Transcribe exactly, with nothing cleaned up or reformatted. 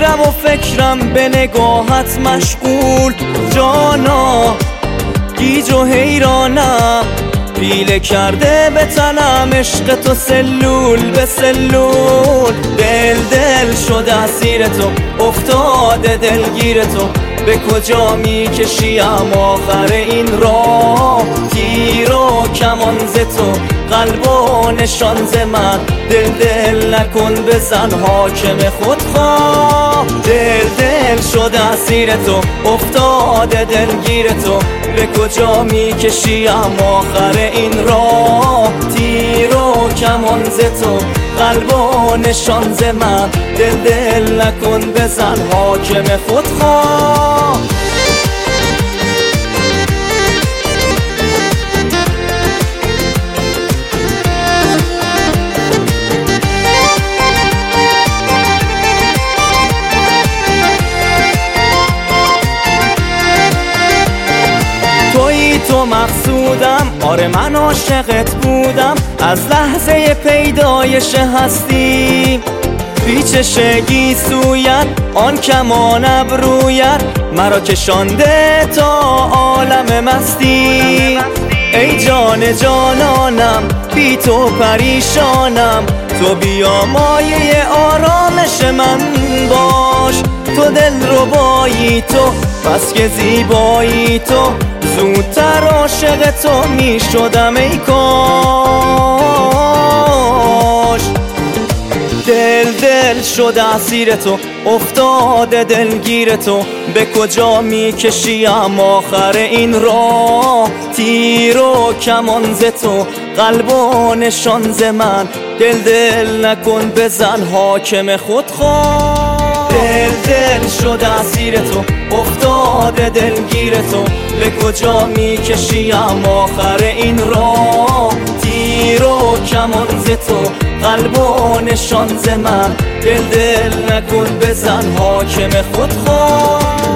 میرم و فکرم به نگاهت مشغول، جانا گیج و حیرانم، پیله کرده به تنم عشق تو سلول به سلول. دل دل شده اسیر تو، افتاده دلگیر تو، به کجا میکشیم آخر این راه؟ تیر و کمان ز تو، قلب و نشان ز من، دل دل نکن بزن حاکم خودخواه. دل دل شده اسیر تو، افتاده دلگیر تو، به کجا میکشیم آخر این راه؟ تیر و کمان ز تو، قلب و نشان ز من، دل دل نکن بزن حاکم خودخواه. تویی تو مقصودم، آره من عاشقت بودم از لحظه پیدایش هستی. پیچش گیسویت آن کمان ابرویت، مرا کشانده تا عالم مستی. ای جان جانانم بی تو پریشانم، تو بیا مایه آرامش من باش. تو دل ربایی تو، بس که زیبایی تو، زودتر عاشق تو می شدم ای کاش. دل دل شده اسیر تو، افتاده دلگیر تو، به کجا می کشیم آخر این راه؟ تیر و کمان ز تو، قلب و نشان ز من، دل دل نکن بزن حاکم خودخواه. دل دل شده اسیر تو، افتاده دلگیر تو، به کجا می کشیم آخر این راه؟ تیر و کمان ز تو، قلب و نشان ز من، دل دل نکن بزن حاکم خودخواه.